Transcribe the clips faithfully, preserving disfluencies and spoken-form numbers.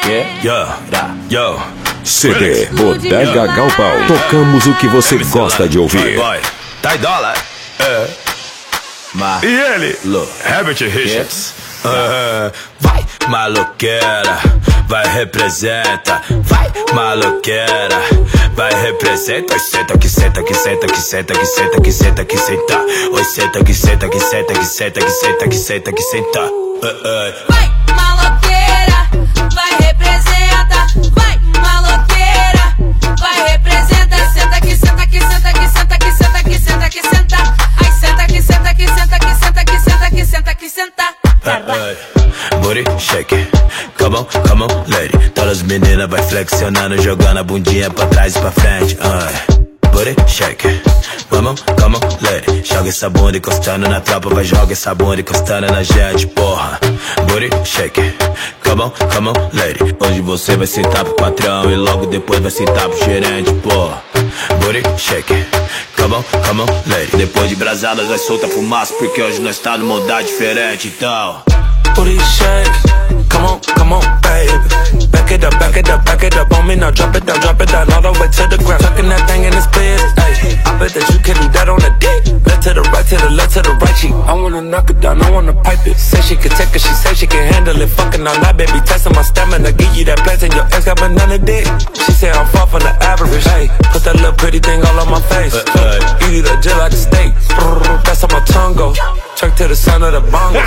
Que? Yo, yo. C D Bodega Galpão. Tocamos o que você gosta de ouvir. Tá em dólar? É. Ma. E ele? Herbert Richards. Uh, vai, maloqueira, vai, representa. Vai, maloqueira, vai, representa. Oi, senta que senta que senta que senta que senta que senta que senta. Oi, senta que senta que senta que senta que senta que senta que senta. Uh, uh. Vai, maloqueira, vai, representa. Vai, maloqueira, vai, representa. Senta que senta que senta que senta que senta que senta que senta. Ai, senta que senta que senta que senta que senta que senta que senta. Booty shake, come on, come on, lady. Todas as meninas vai flexionando, jogando a bundinha pra trás e pra frente. uh. Booty shake, come on, come on, lady. Joga essa bunda encostando na tropa, vai joga essa bunda encostando na gente, porra. Booty shake, come on, come on, lady. Hoje você vai sentar pro patrão e logo depois vai sentar pro gerente, porra. Booty shake, come on, come on, lady. Depois de brasada nós vai soltar fumaça, porque hoje nós tá numa onda diferente, então. Booty shake, come on, come on, baby. Back it up, back it up, back it up on me now. Drop it down, drop it down, all the way to the ground. Tucking that thing in his bed, ayy. I bet that you can do that on the dick. Left to the right, to the left, to the right cheek. I wanna knock it down, I wanna pipe it. Say she can take it, she say she can handle it. Fucking all night, baby, testing my stamina. Give you that place and your ex got banana dick. She say I'm far from the average, ayy. Put that little pretty thing all on my face. Eat it up just like a steak. That's how my tongue go. Check to the sound of the bongo.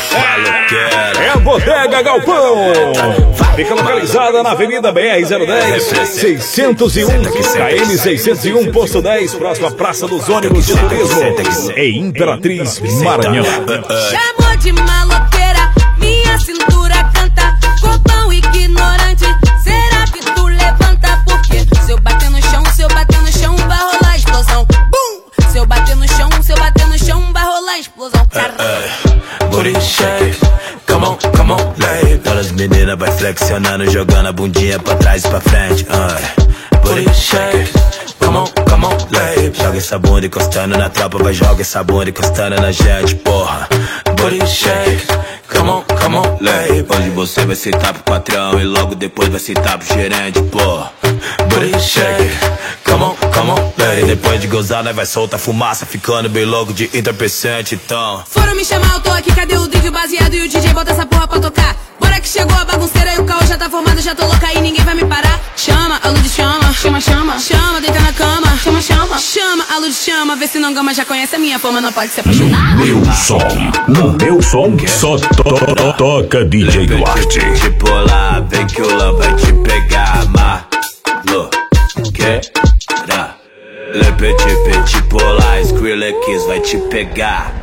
É a Bodega Galpão. Fica localizada na Avenida B R zero dez, seiscentos e um, K M seiscentos e um, Posto dez, próxima Praça dos Ônibus de Turismo, em Imperatriz, Maranhão. Chamou de maloqueira, minha cintura canta. Corpão ignorante, será que tu levanta? Porque se eu bater no chão, se eu bater no chão, vai rolar explosão. Bum! Se eu bater no chão, se eu bater no chão, vai rolar explosão. Booty shake, come on, come on, lady. Todas as meninas vai flexionando, jogando a bundinha pra trás e pra frente. uh. Booty shake, come on, come on, lady. Joga essa bunda encostando na tropa, vai joga essa bunda encostando na gente, porra. Booty shake, come on, come on, lady. Hoje você vai sentar pro patrão e logo depois vai sentar pro gerente, porra. Booty shake, come on, come on, lady. Depois de gozar, nós vai soltar fumaça, ficando bem louco de entorpecente, então. Foram me chamar, eu tô aqui, cadê o drink, o baseado e o D J bota essa porra pra tocar? Bora que chegou a bagunceira e o caos já tá formado, já tô louca e ninguém vai me parar. Chama, a luz chama, chama, chama, chama, deita na cama, chama, chama, chama, a luz chama, vê se não gama, já conhece a minha fama, não pode se apaixonar. No meu som, no meu som, só to to toca D J Duarte. Tipo lá, vem que o Lã vai te pegar, maloqueira. Le petit petit polar, Skrillex vai te pegar.